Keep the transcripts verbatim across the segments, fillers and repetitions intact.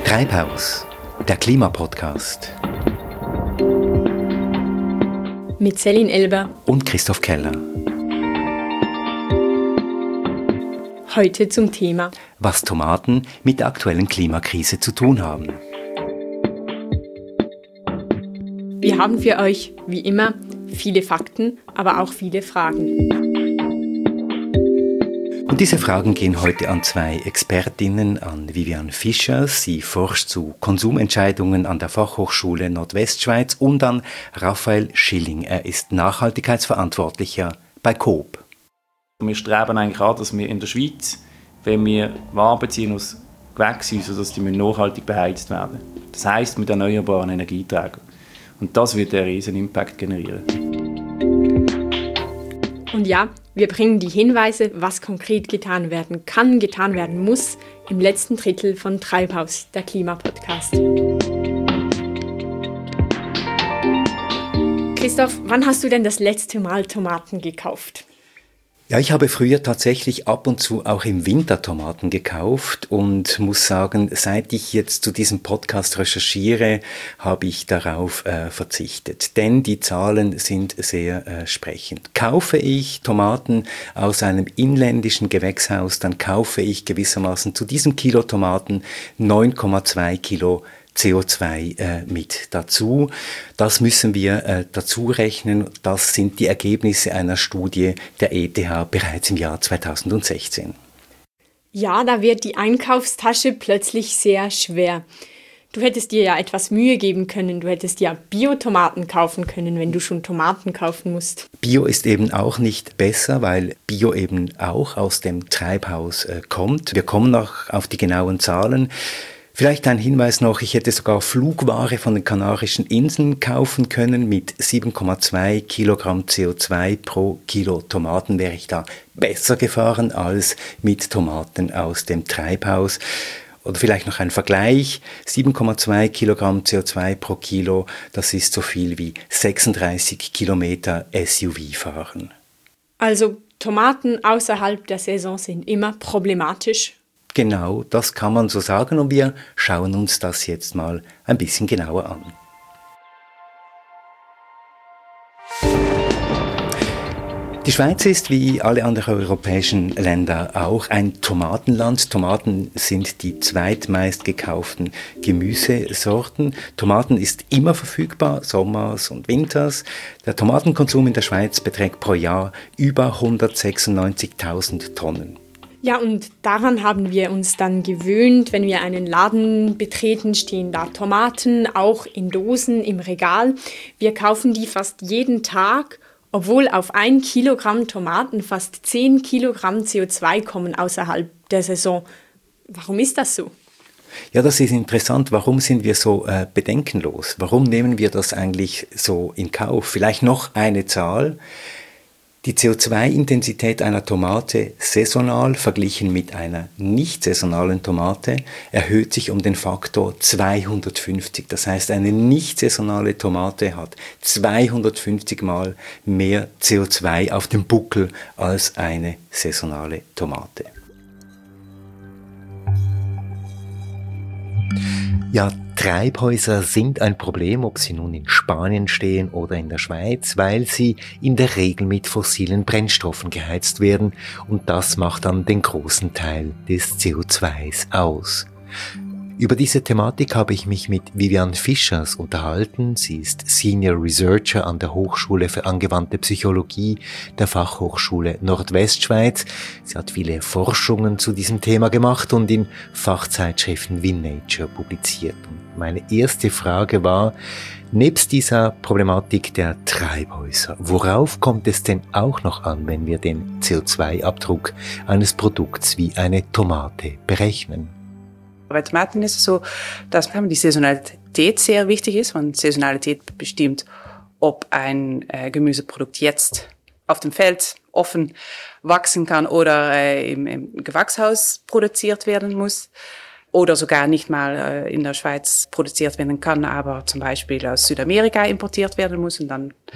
Treibhaus, der Klimapodcast. Mit Céline Elber und Christoph Keller. Heute zum Thema, was Tomaten mit der aktuellen Klimakrise zu tun haben. Wir haben für euch, wie immer, viele Fakten, aber auch viele Fragen. Und diese Fragen gehen heute an zwei Expertinnen, an Viviane Fischer, sie forscht zu Konsumentscheidungen an der Fachhochschule Nordwestschweiz, und an Raphael Schilling, er ist Nachhaltigkeitsverantwortlicher bei Coop. Wir streben eigentlich an, dass wir in der Schweiz, wenn wir Waren beziehen aus Gewächshäusern, dass die nachhaltig beheizt werden. Das heisst mit erneuerbaren Energieträgern. Und das wird einen riesen Impact generieren. Und ja, wir bringen die Hinweise, was konkret getan werden kann, getan werden muss, im letzten Drittel von Treibhaus, der Klimapodcast. Christoph, wann hast du denn das letzte Mal Tomaten gekauft? Ja, ich habe früher tatsächlich ab und zu auch im Winter Tomaten gekauft und muss sagen, seit ich jetzt zu diesem Podcast recherchiere, habe ich darauf äh, verzichtet. Denn die Zahlen sind sehr äh, sprechend. Kaufe ich Tomaten aus einem inländischen Gewächshaus, dann kaufe ich gewissermaßen zu diesem Kilo Tomaten neun Komma zwei Kilo C O zwei äh, mit dazu. Das müssen wir äh, dazu rechnen. Das sind die Ergebnisse einer Studie der E T H bereits im Jahr zweitausendsechzehn. Ja, da wird die Einkaufstasche plötzlich sehr schwer. Du hättest dir ja etwas Mühe geben können. Du hättest ja Bio-Tomaten kaufen können, wenn du schon Tomaten kaufen musst. Bio ist eben auch nicht besser, weil Bio eben auch aus dem Treibhaus äh, kommt. Wir kommen noch auf die genauen Zahlen. Vielleicht ein Hinweis noch, ich hätte sogar Flugware von den Kanarischen Inseln kaufen können. Mit sieben Komma zwei Kilogramm C O zwei pro Kilo Tomaten wäre ich da besser gefahren als mit Tomaten aus dem Treibhaus. Oder vielleicht noch ein Vergleich, sieben Komma zwei Kilogramm C O zwei pro Kilo, das ist so viel wie sechsunddreißig Kilometer S U V fahren. Also Tomaten außerhalb der Saison sind immer problematisch. Genau, das kann man so sagen, und wir schauen uns das jetzt mal ein bisschen genauer an. Die Schweiz ist wie alle anderen europäischen Länder auch ein Tomatenland. Tomaten sind die zweitmeist gekauften Gemüsesorten. Tomaten ist immer verfügbar, sommers und winters. Der Tomatenkonsum in der Schweiz beträgt pro Jahr über hundertsechsundneunzigtausend Tonnen. Ja, und daran haben wir uns dann gewöhnt. Wenn wir einen Laden betreten, stehen da Tomaten, auch in Dosen im Regal. Wir kaufen die fast jeden Tag, obwohl auf ein Kilogramm Tomaten fast zehn Kilogramm C O zwei kommen außerhalb der Saison. Warum ist das so? Ja, das ist interessant. Warum sind wir so äh, bedenkenlos? Warum nehmen wir das eigentlich so in Kauf? Vielleicht noch eine Zahl. Die C O zwei Intensität einer Tomate saisonal verglichen mit einer nicht saisonalen Tomate erhöht sich um den Faktor zweihundertfünfzig. Das heißt, eine nicht saisonale Tomate hat zweihundertfünfzig Mal mehr C O zwei auf dem Buckel als eine saisonale Tomate. Ja, Treibhäuser sind ein Problem, ob sie nun in Spanien stehen oder in der Schweiz, weil sie in der Regel mit fossilen Brennstoffen geheizt werden, und das macht dann den großen Teil des C O zwei aus. Über diese Thematik habe ich mich mit Viviane Fischer unterhalten. Sie ist Senior Researcher an der Hochschule für angewandte Psychologie der Fachhochschule Nordwestschweiz. Sie hat viele Forschungen zu diesem Thema gemacht und in Fachzeitschriften wie Nature publiziert. Und meine erste Frage war, nebst dieser Problematik der Treibhäuser, worauf kommt es denn auch noch an, wenn wir den C O zwei Abdruck eines Produkts wie eine Tomate berechnen? Bei Tomaten ist es so, dass die Saisonalität sehr wichtig ist. Und Saisonalität bestimmt, ob ein äh, Gemüseprodukt jetzt auf dem Feld offen wachsen kann oder äh, im, im Gewächshaus produziert werden muss. Oder sogar nicht mal äh, in der Schweiz produziert werden kann, aber zum Beispiel aus Südamerika importiert werden muss und dann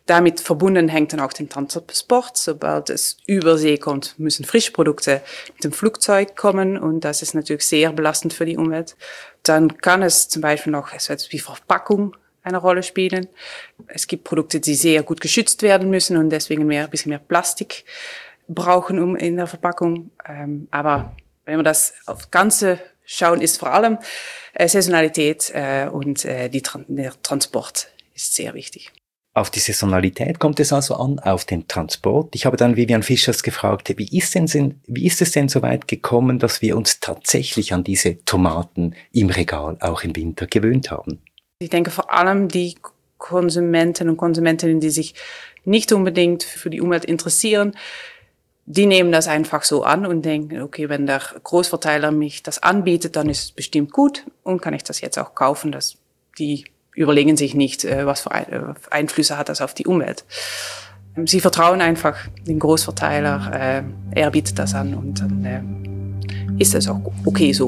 Damit verbunden hängt dann auch den Transport. Sobald es über See kommt, müssen Frischprodukte mit dem Flugzeug kommen und das ist natürlich sehr belastend für die Umwelt. Dann kann es zum Beispiel noch so etwas wie Verpackung eine Rolle spielen. Es gibt Produkte, die sehr gut geschützt werden müssen und deswegen mehr, ein bisschen mehr Plastik brauchen um in der Verpackung. Ähm, aber wenn wir das auf Ganze schauen, ist vor allem äh, Saisonalität äh, und äh, die, der Transport ist sehr wichtig. Auf die Saisonalität kommt es also an, auf den Transport. Ich habe dann Vivian Fischers gefragt, wie ist, denn, wie ist es denn so weit gekommen, dass wir uns tatsächlich an diese Tomaten im Regal auch im Winter gewöhnt haben? Ich denke vor allem die Konsumenten und Konsumentinnen, die sich nicht unbedingt für die Umwelt interessieren, die nehmen das einfach so an und denken, okay, wenn der Großverteiler mich das anbietet, dann ist es bestimmt gut und kann ich das jetzt auch kaufen. Dass die überlegen sich nicht, was für Einflüsse hat das auf die Umwelt. Sie vertrauen einfach den Großverteiler, er bietet das an und dann ist es auch okay so.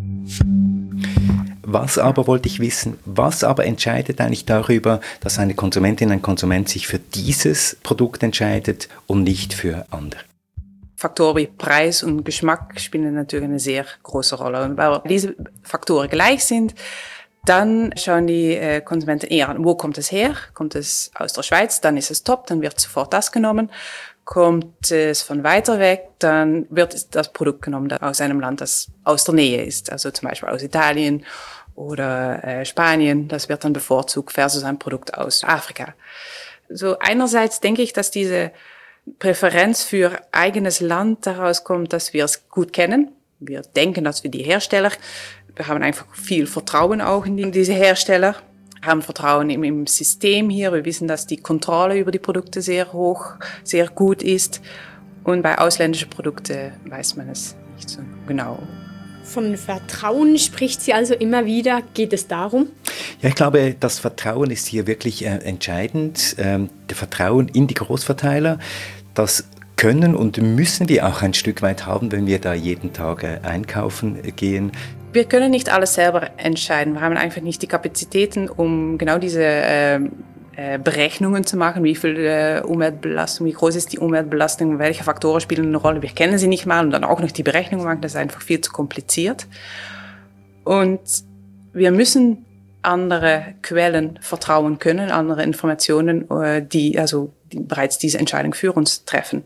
Was aber wollte ich wissen, was aber entscheidet eigentlich darüber, dass eine Konsumentin, ein Konsument sich für dieses Produkt entscheidet und nicht für andere? Faktoren wie Preis und Geschmack spielen natürlich eine sehr große Rolle. Und weil diese Faktoren gleich sind, dann schauen die äh, Konsumenten eher an, wo kommt es her? Kommt es aus der Schweiz, dann ist es top, dann wird sofort das genommen. Kommt es von weiter weg, dann wird das Produkt genommen das aus einem Land, das aus der Nähe ist. Also zum Beispiel aus Italien oder äh, Spanien. Das wird dann bevorzugt versus ein Produkt aus Afrika. So einerseits denke ich, dass diese Präferenz für eigenes Land daraus kommt, dass wir es gut kennen. Wir denken, dass wir die Hersteller, wir haben einfach viel Vertrauen auch in diese Hersteller, haben Vertrauen im, im System hier. Wir wissen, dass die Kontrolle über die Produkte sehr hoch, sehr gut ist. Und bei ausländischen Produkten weiß man es nicht so genau. Von Vertrauen spricht sie also immer wieder. Geht es darum? Ja, ich glaube, das Vertrauen ist hier wirklich äh, entscheidend. Ähm, der Vertrauen in die Großverteiler, das können und müssen wir auch ein Stück weit haben, wenn wir da jeden Tag äh, einkaufen äh, gehen. Wir können nicht alles selber entscheiden. Wir haben einfach nicht die Kapazitäten, um genau diese äh, äh, Berechnungen zu machen. Wie viel äh, Umweltbelastung, wie groß ist die Umweltbelastung, welche Faktoren spielen eine Rolle. Wir kennen sie nicht mal und dann auch noch die Berechnungen machen. Das ist einfach viel zu kompliziert. Und wir müssen andere Quellen vertrauen können, andere Informationen, äh, die also die bereits diese Entscheidung für uns treffen.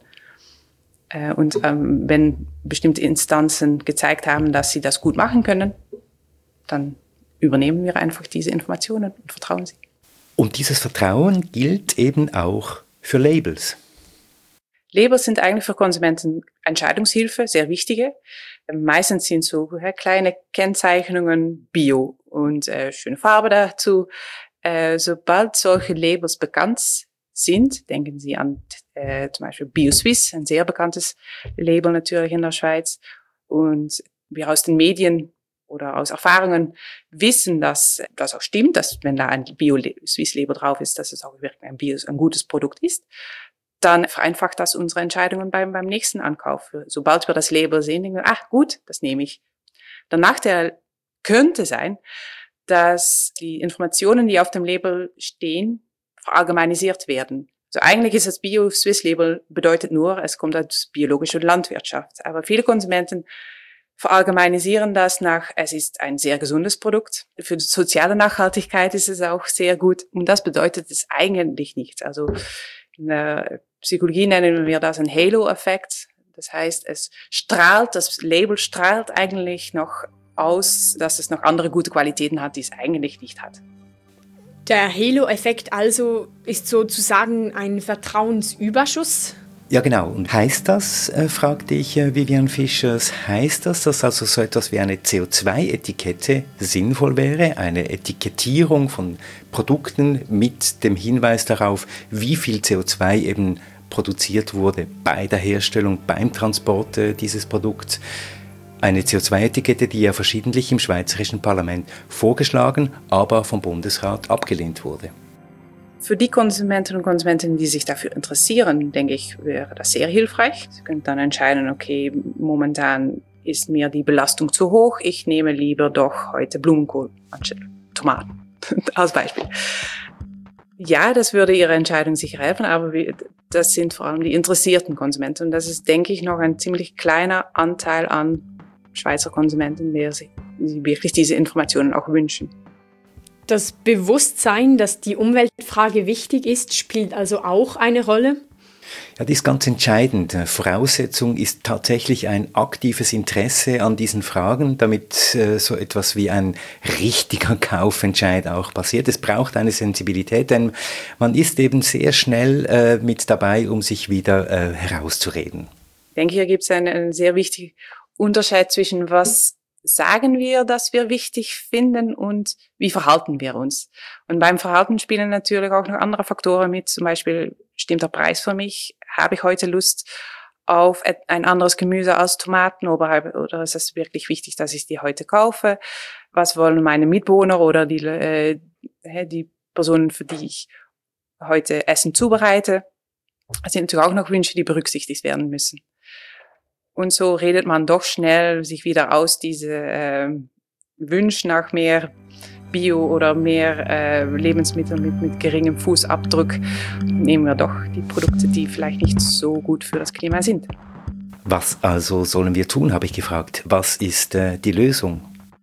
Und ähm, wenn bestimmte Instanzen gezeigt haben, dass sie das gut machen können, dann übernehmen wir einfach diese Informationen und vertrauen sie. Und dieses Vertrauen gilt eben auch für Labels. Labels sind eigentlich für Konsumenten Entscheidungshilfe, sehr wichtige. Meistens sind so äh, kleine Kennzeichnungen, Bio und äh, schöne Farbe dazu. Äh, sobald solche Labels bekannt sind, denken Sie an äh, zum Beispiel BioSwiss, ein sehr bekanntes Label natürlich in der Schweiz. Und wir aus den Medien oder aus Erfahrungen wissen, dass das auch stimmt, dass wenn da ein BioSwiss-Label drauf ist, dass es auch wirklich ein, Bio, ein gutes Produkt ist. Dann vereinfacht das unsere Entscheidungen beim, beim nächsten Ankauf. Sobald wir das Label sehen, denken wir, ach gut, das nehme ich. Der Nachteil könnte sein, dass die Informationen, die auf dem Label stehen, verallgemeinisiert werden. Also eigentlich ist das Bio-Swiss-Label bedeutet nur, es kommt aus biologischer Landwirtschaft. Aber viele Konsumenten verallgemeinisieren das nach, es ist ein sehr gesundes Produkt. Für die soziale Nachhaltigkeit ist es auch sehr gut. Und das bedeutet es eigentlich nicht. Also in der Psychologie nennen wir das einen Halo-Effekt. Das heißt, es strahlt, das Label strahlt eigentlich noch aus, dass es noch andere gute Qualitäten hat, die es eigentlich nicht hat. Der Halo-Effekt also ist sozusagen ein Vertrauensüberschuss? Ja, genau. Und heißt das, äh, fragte ich äh, Vivian Fischers, heißt das, dass also so etwas wie eine C O zwei Etikette sinnvoll wäre? Eine Etikettierung von Produkten mit dem Hinweis darauf, wie viel C O zwei eben produziert wurde bei der Herstellung, beim Transport äh, dieses Produkts? Eine C O zwei Etikette, die ja verschiedentlich im Schweizerischen Parlament vorgeschlagen, aber vom Bundesrat abgelehnt wurde. Für die Konsumentinnen und Konsumenten, die sich dafür interessieren, denke ich, wäre das sehr hilfreich. Sie können dann entscheiden, okay, momentan ist mir die Belastung zu hoch, ich nehme lieber doch heute Blumenkohl anstatt Tomaten, als Beispiel. Ja, das würde ihre Entscheidung sicher helfen, aber wir, das sind vor allem die interessierten Konsumenten. Und das ist, denke ich, noch ein ziemlich kleiner Anteil an Schweizer Konsumenten, die sich wirklich diese Informationen auch wünschen. Das Bewusstsein, dass die Umweltfrage wichtig ist, spielt also auch eine Rolle? Ja, das ist ganz entscheidend. Voraussetzung ist tatsächlich ein aktives Interesse an diesen Fragen, damit äh, so etwas wie ein richtiger Kaufentscheid auch passiert. Es braucht eine Sensibilität, denn man ist eben sehr schnell äh, mit dabei, um sich wieder äh, herauszureden. Ich denke, hier gibt es einen, einen sehr wichtigen Unterschied zwischen was sagen wir, dass wir wichtig finden und wie verhalten wir uns. Und beim Verhalten spielen natürlich auch noch andere Faktoren mit, zum Beispiel stimmt der Preis für mich, habe ich heute Lust auf ein anderes Gemüse als Tomaten oder, oder ist es wirklich wichtig, dass ich die heute kaufe? Was wollen meine Mitbewohner oder die, äh, die Personen, für die ich heute Essen zubereite? Das sind natürlich auch noch Wünsche, die berücksichtigt werden müssen. Und so redet man doch schnell sich wieder aus, diese äh, Wünsche nach mehr Bio oder mehr äh, Lebensmittel mit, mit geringem Fußabdruck. Nehmen wir doch die Produkte, die vielleicht nicht so gut für das Klima sind. Was also sollen wir tun, habe ich gefragt. Was ist äh, die Lösung?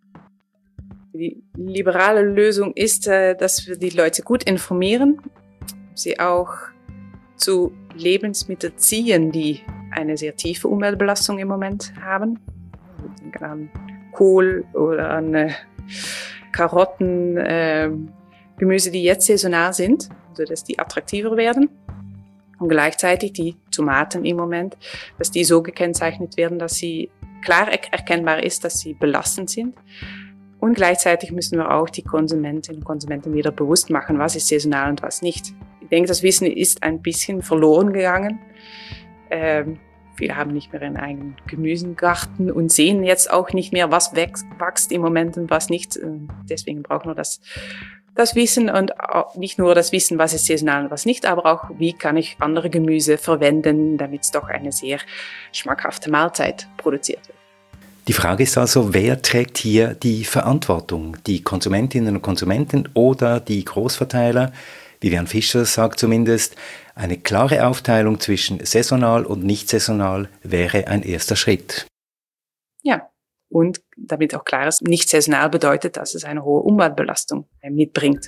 Die liberale Lösung ist, äh, dass wir die Leute gut informieren, sie auch zu Lebensmitteln ziehen, die eine sehr tiefe Umweltbelastung im Moment haben. Ich denke an Kohl oder an äh, Karotten, äh, Gemüse, die jetzt saisonal sind, sodass die attraktiver werden. Und gleichzeitig die Tomaten im Moment, dass die so gekennzeichnet werden, dass sie klar er- erkennbar ist, dass sie belastend sind. Und gleichzeitig müssen wir auch die Konsumentinnen und Konsumenten wieder bewusst machen, was ist saisonal und was nicht. Ich denke, das Wissen ist ein bisschen verloren gegangen. Ähm, viele haben nicht mehr einen eigenen Gemüsegarten und sehen jetzt auch nicht mehr, was wächst, wächst im Moment und was nicht. Deswegen brauchen wir das, das Wissen und auch nicht nur das Wissen, was ist saisonal und was nicht, aber auch, wie kann ich andere Gemüse verwenden, damit es doch eine sehr schmackhafte Mahlzeit produziert wird. Die Frage ist also, wer trägt hier die Verantwortung? Die Konsumentinnen und Konsumenten oder die Großverteiler? Vivian Fischer sagt zumindest, eine klare Aufteilung zwischen saisonal und nicht saisonal wäre ein erster Schritt. Ja, und damit auch klar ist, nicht saisonal bedeutet, dass es eine hohe Umweltbelastung mitbringt.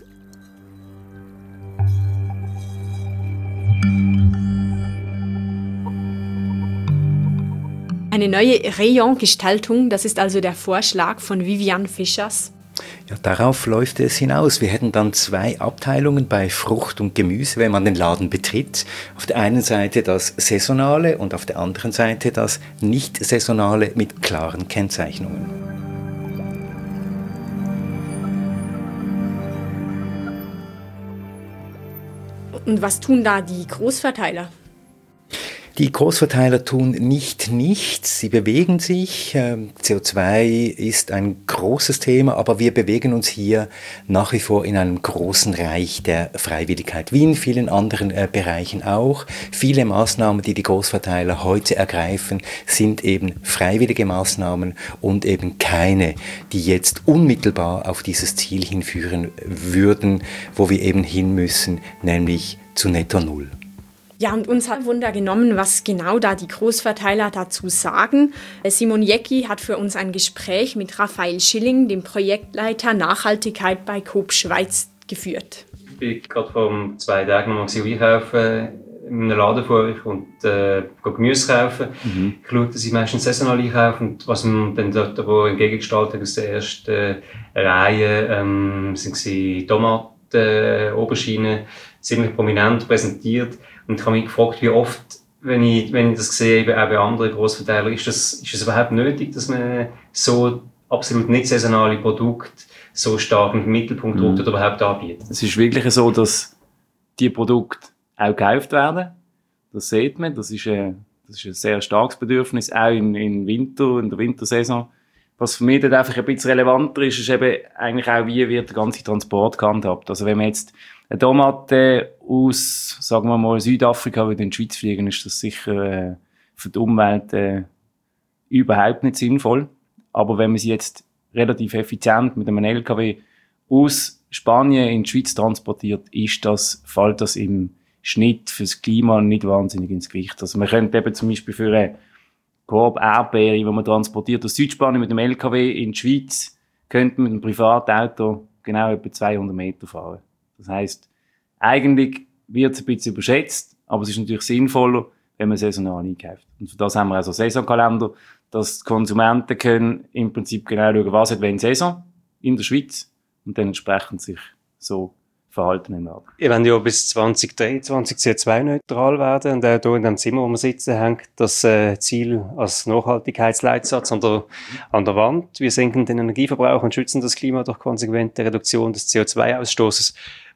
Eine neue Rayongestaltung, das ist also der Vorschlag von Vivian Fischers. Ja, darauf läuft es hinaus. Wir hätten dann zwei Abteilungen bei Frucht und Gemüse, wenn man den Laden betritt. Auf der einen Seite das Saisonale und auf der anderen Seite das Nicht-Saisonale mit klaren Kennzeichnungen. Und was tun da die Großverteiler? Die Großverteiler tun nicht nichts, sie bewegen sich. C O zwei ist ein großes Thema, aber wir bewegen uns hier nach wie vor in einem großen Reich der Freiwilligkeit, wie in vielen anderen äh, Bereichen auch. Viele Maßnahmen, die die Großverteiler heute ergreifen, sind eben freiwillige Maßnahmen und eben keine, die jetzt unmittelbar auf dieses Ziel hinführen würden, wo wir eben hin müssen, nämlich zu Netto Null. Ja, und uns hat Wunder genommen, was genau da die Großverteiler dazu sagen. Simon Jecki hat für uns ein Gespräch mit Raphael Schilling, dem Projektleiter Nachhaltigkeit bei Coop Schweiz, geführt. Ich bin gerade vor zwei Tagen noch mal einkaufen in einem Laden vor euch und äh, Gemüse kaufen. Mhm. Ich schaue, dass ich meistens saisonal einkaufe und was man dann dort aber entgegengestaltet hat aus der ersten Reihe, ähm, sind sie Tomaten, äh, Auberginen, ziemlich prominent präsentiert. Und ich habe mich gefragt, wie oft, wenn ich, wenn ich das sehe, eben auch bei anderen Grossverteilern, ist das, ist das überhaupt nötig, dass man so absolut nicht saisonale Produkte so stark im Mittelpunkt rückt oder überhaupt anbietet? Es ist wirklich so, dass die Produkte auch gekauft werden. Das sieht man. Das ist ein, das ist ein sehr starkes Bedürfnis, auch im, im Winter, in der Wintersaison. Was für mich dann einfach ein bisschen relevanter ist, ist eben eigentlich auch, wie wird der ganze Transport gehandhabt. Also wenn man jetzt eine Tomate aus, sagen wir mal, Südafrika in die Schweiz fliegen, ist das sicher äh, für die Umwelt äh, überhaupt nicht sinnvoll. Aber wenn man sie jetzt relativ effizient mit einem L K W aus Spanien in die Schweiz transportiert, ist das, fällt das im Schnitt fürs Klima nicht wahnsinnig ins Gewicht. Also man könnte eben zum Beispiel für eine Korb Erdbeere, die man transportiert aus Südspanien mit dem L K W in die Schweiz, könnte man mit einem Privatauto genau etwa zweihundert Meter fahren. Das heisst, eigentlich wird es ein bisschen überschätzt, aber es ist natürlich sinnvoller, wenn man saisonal einkauft. Und für das haben wir also Saisonkalender, dass die Konsumenten können im Prinzip genau schauen, was hat wenn Saison in der Schweiz und dann entsprechend sich so verhalten im Laden. Ihr wollt ja bis zwanzig dreiundzwanzig C O zwei neutral werden und auch hier in dem Zimmer, wo wir sitzen, hängt das äh, Ziel als Nachhaltigkeitsleitsatz an der, an der Wand. Wir senken den Energieverbrauch und schützen das Klima durch konsequente Reduktion des C O zwei Ausstoßes.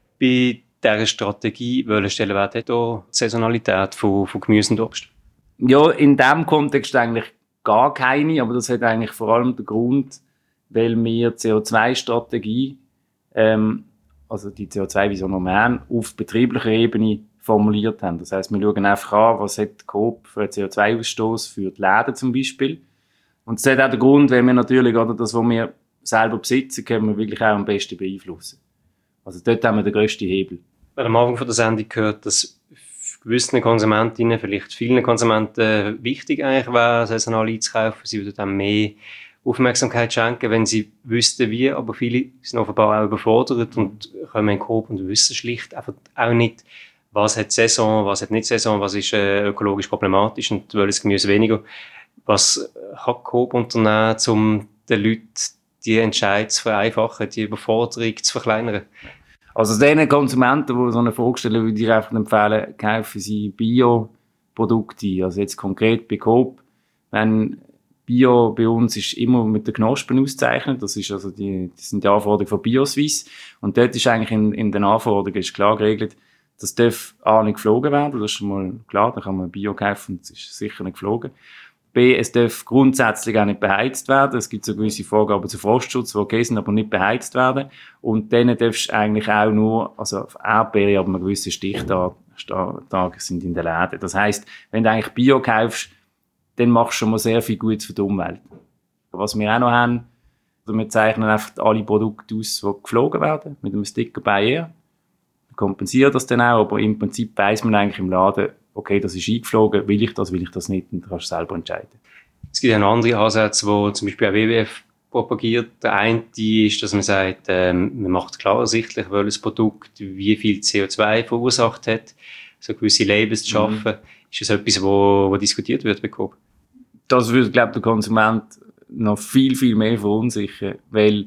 Bei dieser Strategie, welchen Stellenwert hat hier die Saisonalität von, von Gemüse und Obst? Ja, in diesem Kontext eigentlich gar keine, aber das hat eigentlich vor allem den Grund, weil wir die C O zwei Strategie, ähm, also die C O zwei Vision, die wir haben, auf betrieblicher Ebene formuliert haben. Das heisst, wir schauen einfach an, was hat Coop für einen C O zwei Ausstoß für die Läden zum Beispiel. Und das hat auch den Grund, weil wir natürlich, oder das, was wir selber besitzen, können wir wirklich auch am besten beeinflussen. Also dort haben wir den grössten Hebel. Wir haben am Anfang von der Sendung gehört, dass gewissen Konsumentinnen, vielleicht vielen Konsumenten wichtig eigentlich wäre, saisonal einzukaufen. Sie würden dann mehr Aufmerksamkeit schenken, wenn sie wüssten wie, aber viele sind offenbar auch überfordert und kommen in den Coop und wissen schlicht einfach auch nicht, was hat Saison, was hat nicht Saison, was ist äh, ökologisch problematisch und welches Gemüse weniger. Was kann Coop unternehmen, um den Leuten die Entscheidung zu vereinfachen, die Überforderung zu verkleinern? Also den Konsumenten, die so eine Frage stellen, würde ich einfach empfehlen, kaufen sie Bioprodukte. Also jetzt konkret bei Coop, wenn Bio bei uns ist immer mit den Knospen ausgezeichnet. Das ist also die, das sind die Anforderungen von BioSwiss. Und dort ist eigentlich in, in den Anforderungen ist klar geregelt, das darf A nicht geflogen werden. Das ist schon mal klar. Da kann man Bio kaufen. Das ist sicher nicht geflogen. B, es darf grundsätzlich auch nicht beheizt werden. Es gibt so gewisse Vorgaben zu Frostschutz, die okay sind, aber nicht beheizt werden. Und dann darfst du eigentlich auch nur, also auf Erdbeere, aber einen gewissen Stichtag sind in den Läden. Das heisst, wenn du eigentlich Bio kaufst, dann machst du schon mal sehr viel Gutes für die Umwelt. Was wir auch noch haben, also wir zeichnen einfach alle Produkte aus, die geflogen werden, mit einem Sticker bei ihr. Wir kompensieren das dann auch, aber im Prinzip weiss man eigentlich im Laden, okay, das ist eingeflogen, will ich das, will ich das nicht, und du kannst selber entscheiden. Es gibt ja noch andere Ansätze, die zum Beispiel auch W W F propagiert. Der eine ist, dass man sagt, ähm, man macht klar ersichtlich, welches Produkt wie viel C O zwei verursacht hat, so gewisse Labels zu schaffen. Mhm. Ist das etwas, wo, wo diskutiert wird bei Coop? Das würde, glaube ich, der Konsument noch viel, viel mehr verunsichern, weil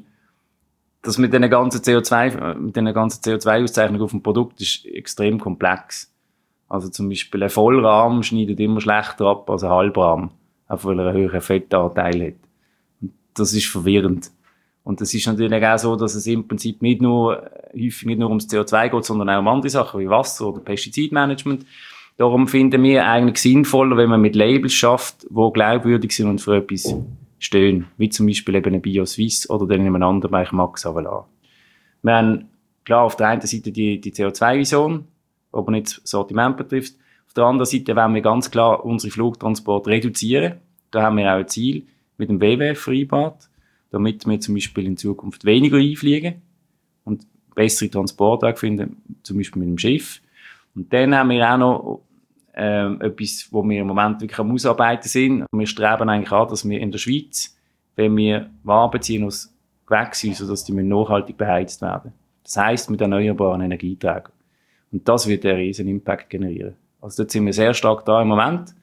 das mit diesen ganzen C O zwei, mit diesen ganzen C O zwei Auszeichnungen auf dem Produkt ist extrem komplex. Also zum Beispiel ein Vollrahm schneidet immer schlechter ab als ein Halbrahm, auch weil er einen höheren Fettanteil hat. Und das ist verwirrend. Und es ist natürlich auch so, dass es im Prinzip nicht nur, häufig nicht nur ums C O zwei geht, sondern auch um andere Sachen wie Wasser oder Pestizidmanagement. Darum finden wir eigentlich sinnvoller, wenn man mit Labels schafft, die glaubwürdig sind und für etwas stehen. Wie zum Beispiel eben ein BioSwiss oder dann in einem anderen Bereich Max Havelaar. Wir haben klar auf der einen Seite die, die C O zwei Vision, aber nicht das Sortiment betrifft. Auf der anderen Seite wollen wir ganz klar unsere Flugtransporte reduzieren. Da haben wir auch ein Ziel mit dem W W F vereinbart, damit wir zum Beispiel in Zukunft weniger einfliegen und bessere Transportwege finden, zum Beispiel mit dem Schiff. Und dann haben wir auch noch ähm, etwas, wo wir im Moment wirklich am Ausarbeiten sind. Wir streben eigentlich an, dass wir in der Schweiz, wenn wir Waren beziehen aus Gewächshäusern, dass die nachhaltig beheizt werden. Das heisst mit erneuerbaren Energieträgern. Und das wird einen riesen Impact generieren. Also dort sind wir sehr stark da im Moment.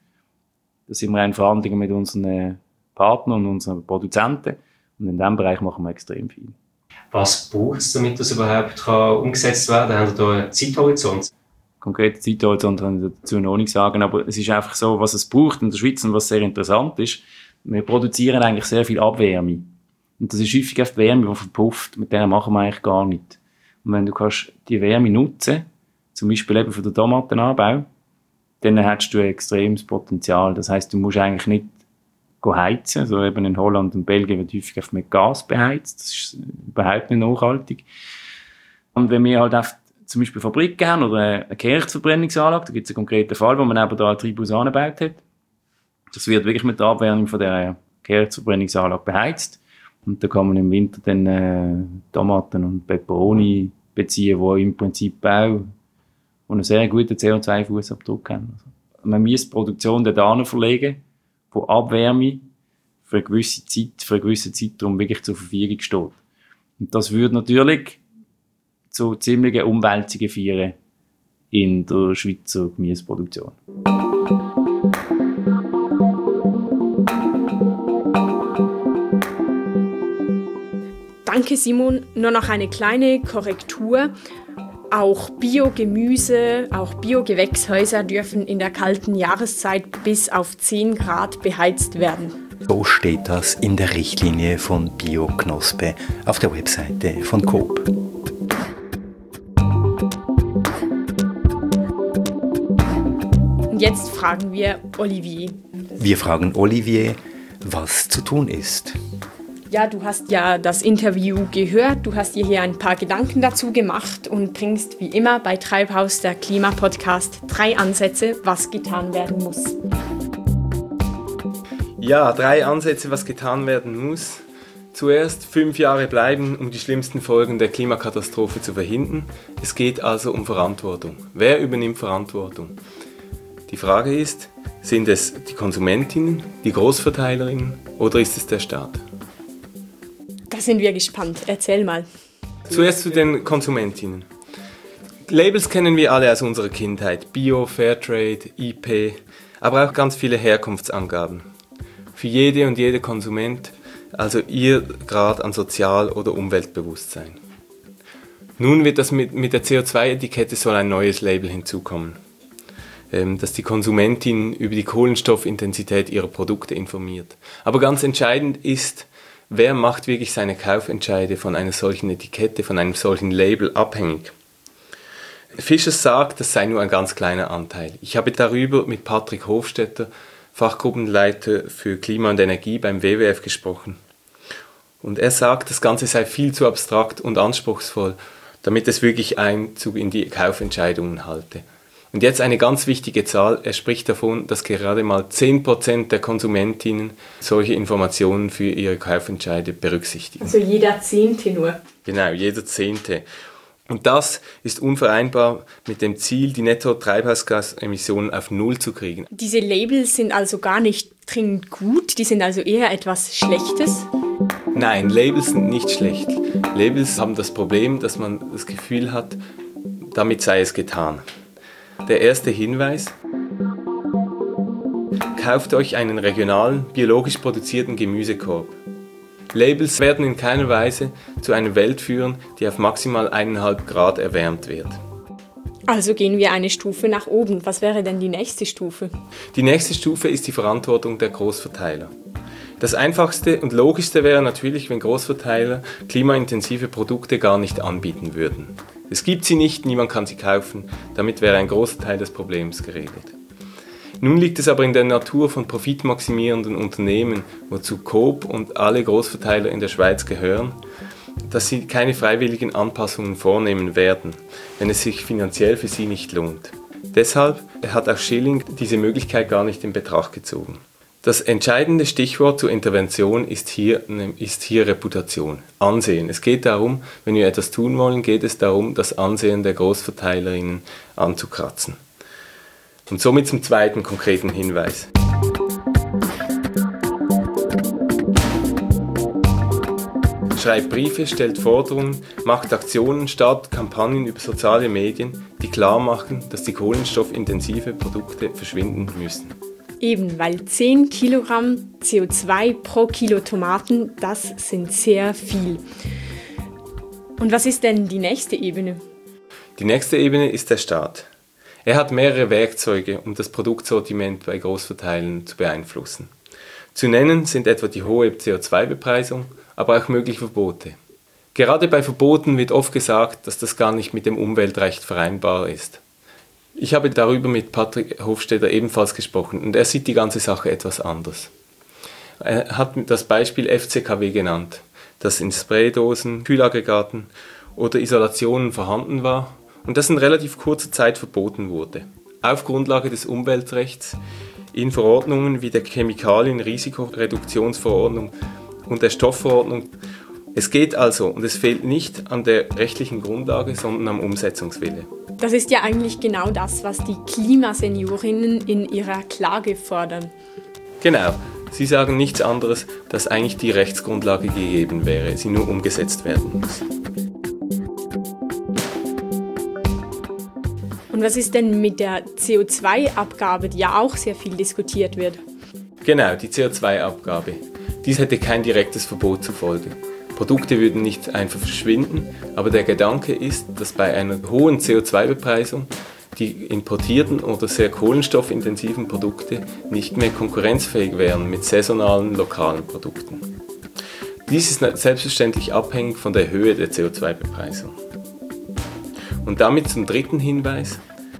Da sind wir in Verhandlungen mit unseren Partnern und unseren Produzenten. Und in diesem Bereich machen wir extrem viel. Was braucht es, damit das überhaupt kann umgesetzt werden kann? Haben Sie da einen Zeithorizont? Konkrete Zeithorizont kann ich dazu noch nicht sagen, aber es ist einfach so, was es braucht in der Schweiz und was sehr interessant ist. Wir produzieren eigentlich sehr viel Abwärme. Und das ist häufig oft Wärme, die verpufft. Mit der machen wir eigentlich gar nichts. Und wenn du kannst die Wärme nutzen, zum Beispiel eben für den Tomatenanbau, dann hast du ein extremes Potenzial. Das heisst, du musst eigentlich nicht heizen. Also eben in Holland und Belgien wird häufig oft mit Gas beheizt. Das ist überhaupt nicht nachhaltig. Und wenn wir halt oft zum Beispiel Fabriken haben oder eine Kehrichtverbrennungsanlage, da gibt es einen konkreten Fall, wo man eben da einen Treibhaus angebaut hat. Das wird wirklich mit der Abwärmung von der Kehrichtverbrennungsanlage beheizt. Und da kann man im Winter dann äh, Tomaten und Peperoni beziehen, die im Prinzip auch einen sehr guten C O zwei Fußabdruck haben. Also, man muss die Produktion dorthin verlegen, wo Abwärme für eine gewisse Zeit, für einen gewissen Zeitraum wirklich zur Verfügung steht. Und das würde natürlich zu ziemlichen Umwälzungen führen in der Schweizer Gemüseproduktion. Danke Simon. Nur noch eine kleine Korrektur. Auch Biogemüse, auch Biogewächshäuser dürfen in der kalten Jahreszeit bis auf zehn Grad beheizt werden. So steht das in der Richtlinie von Bioknospe auf der Webseite von Coop. Und jetzt fragen wir Olivier. Wir fragen Olivier, was zu tun ist. Ja, du hast ja das Interview gehört, du hast dir hier ein paar Gedanken dazu gemacht und bringst wie immer bei Treibhaus, der Klimapodcast, drei Ansätze, was getan werden muss. Ja, drei Ansätze, was getan werden muss. Zuerst fünf Jahre bleiben, um die schlimmsten Folgen der Klimakatastrophe zu verhindern. Es geht also um Verantwortung. Wer übernimmt Verantwortung? Die Frage ist, sind es die Konsumentinnen, die Großverteilerinnen oder ist es der Staat? Da sind wir gespannt. Erzähl mal. Zuerst zu den Konsumentinnen. Labels kennen wir alle aus unserer Kindheit. Bio, Fairtrade, I P, aber auch ganz viele Herkunftsangaben. Für jede und jede Konsument, also ihr Grad an Sozial- oder Umweltbewusstsein. Nun wird das mit, mit der C O zwei Etikette soll ein neues Label hinzukommen, ähm, das die Konsumentin über die Kohlenstoffintensität ihrer Produkte informiert. Aber ganz entscheidend ist, wer macht wirklich seine Kaufentscheide von einer solchen Etikette, von einem solchen Label abhängig? Fischer sagt, das sei nur ein ganz kleiner Anteil. Ich habe darüber mit Patrick Hofstetter, Fachgruppenleiter für Klima und Energie beim W W F, gesprochen. Und er sagt, das Ganze sei viel zu abstrakt und anspruchsvoll, damit es wirklich Einzug in die Kaufentscheidungen halte. Und jetzt eine ganz wichtige Zahl, er spricht davon, dass gerade mal zehn Prozent der Konsumentinnen solche Informationen für ihre Kaufentscheide berücksichtigen. Also jeder Zehnte nur. Genau, jeder Zehnte. Und das ist unvereinbar mit dem Ziel, die Netto-Treibhausgasemissionen auf Null zu kriegen. Diese Labels sind also gar nicht dringend gut, die sind also eher etwas Schlechtes? Nein, Labels sind nicht schlecht. Labels haben das Problem, dass man das Gefühl hat, damit sei es getan. Der erste Hinweis: Kauft euch einen regionalen, biologisch produzierten Gemüsekorb. Labels werden in keiner Weise zu einer Welt führen, die auf maximal eineinhalb Grad erwärmt wird. Also gehen wir eine Stufe nach oben. Was wäre denn die nächste Stufe? Die nächste Stufe ist die Verantwortung der Großverteiler. Das Einfachste und Logischste wäre natürlich, wenn Großverteiler klimaintensive Produkte gar nicht anbieten würden. Es gibt sie nicht, niemand kann sie kaufen, damit wäre ein großer Teil des Problems geregelt. Nun liegt es aber in der Natur von profitmaximierenden Unternehmen, wozu Coop und alle Großverteiler in der Schweiz gehören, dass sie keine freiwilligen Anpassungen vornehmen werden, wenn es sich finanziell für sie nicht lohnt. Deshalb hat auch Schilling diese Möglichkeit gar nicht in Betracht gezogen. Das entscheidende Stichwort zur Intervention ist hier, ist hier Reputation, Ansehen. Es geht darum, wenn wir etwas tun wollen, geht es darum, das Ansehen der Großverteilerinnen anzukratzen. Und somit zum zweiten konkreten Hinweis. Schreibt Briefe, stellt Forderungen, macht Aktionen, startet Kampagnen über soziale Medien, die klar machen, dass die kohlenstoffintensive Produkte verschwinden müssen. Eben, weil zehn Kilogramm C O zwei pro Kilo Tomaten, das sind sehr viel. Und was ist denn die nächste Ebene? Die nächste Ebene ist der Staat. Er hat mehrere Werkzeuge, um das Produktsortiment bei Großverteilern zu beeinflussen. Zu nennen sind etwa die hohe C O zwei Bepreisung, aber auch mögliche Verbote. Gerade bei Verboten wird oft gesagt, dass das gar nicht mit dem Umweltrecht vereinbar ist. Ich habe darüber mit Patrick Hofstetter ebenfalls gesprochen und er sieht die ganze Sache etwas anders. Er hat das Beispiel F C K W genannt, das in Spraydosen, Kühlaggregaten oder Isolationen vorhanden war und das in relativ kurzer Zeit verboten wurde. Auf Grundlage des Umweltrechts in Verordnungen wie der Chemikalien-Risikoreduktionsverordnung und der Stoffverordnung. Es geht also, und es fehlt nicht an der rechtlichen Grundlage, sondern am Umsetzungswille. Das ist ja eigentlich genau das, was die Klimaseniorinnen in ihrer Klage fordern. Genau, sie sagen nichts anderes, dass eigentlich die Rechtsgrundlage gegeben wäre, sie nur umgesetzt werden muss. Und was ist denn mit der C O zwei Abgabe, die ja auch sehr viel diskutiert wird? Genau, die C O zwei Abgabe. Dies hätte kein direktes Verbot zur Folge. Produkte würden nicht einfach verschwinden, aber der Gedanke ist, dass bei einer hohen C O zwei Bepreisung die importierten oder sehr kohlenstoffintensiven Produkte nicht mehr konkurrenzfähig wären mit saisonalen, lokalen Produkten. Dies ist selbstverständlich abhängig von der Höhe der C O zwei Bepreisung. Und damit zum dritten Hinweis.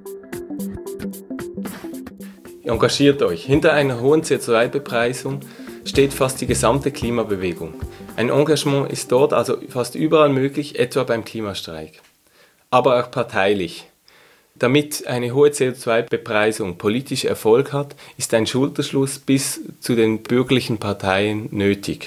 Engagiert euch. Hinter einer hohen C O zwei Bepreisung steht fast die gesamte Klimabewegung. Ein Engagement ist dort also fast überall möglich, etwa beim Klimastreik. Aber auch parteilich. Damit eine hohe C O zwei Bepreisung politisch Erfolg hat, ist ein Schulterschluss bis zu den bürgerlichen Parteien nötig.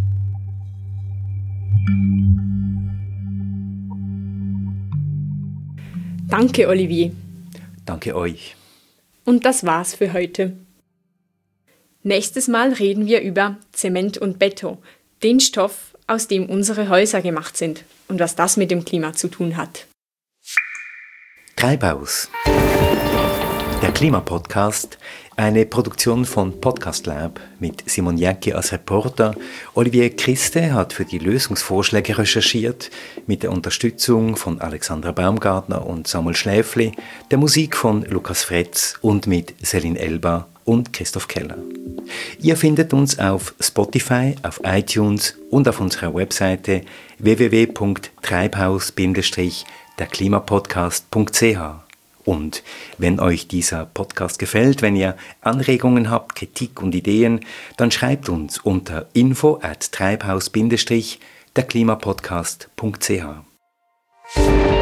Danke, Olivier. Danke euch. Und das war's für heute. Nächstes Mal reden wir über Zement und Beton, den Stoff, aus dem unsere Häuser gemacht sind und was das mit dem Klima zu tun hat. Treibhaus. Der Klimapodcast, eine Produktion von Podcast Lab mit Simon Jäcki als Reporter. Olivier Christe hat für die Lösungsvorschläge recherchiert, mit der Unterstützung von Alexandra Baumgartner und Samuel Schläfli, der Musik von Lukas Fretz und mit Celine Elba und Christoph Keller. Ihr findet uns auf Spotify, auf iTunes und auf unserer Webseite w w w punkt treibhaus Bindestrich der Klimapodcast punkt c h. Und wenn euch dieser Podcast gefällt, wenn ihr Anregungen habt, Kritik und Ideen, dann schreibt uns unter info at treibhaus Bindestrich der Klimapodcast punkt c h.